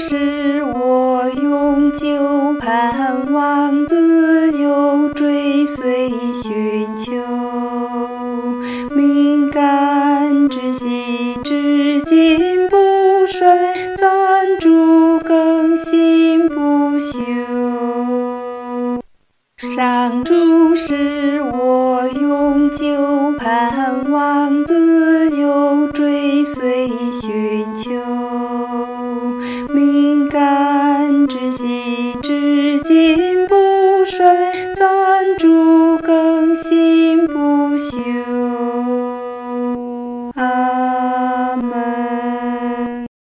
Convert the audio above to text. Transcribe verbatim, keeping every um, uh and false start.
是我永久盼望，自由追随寻求。敏感之心，至今不衰，赞主更新不朽。上主是我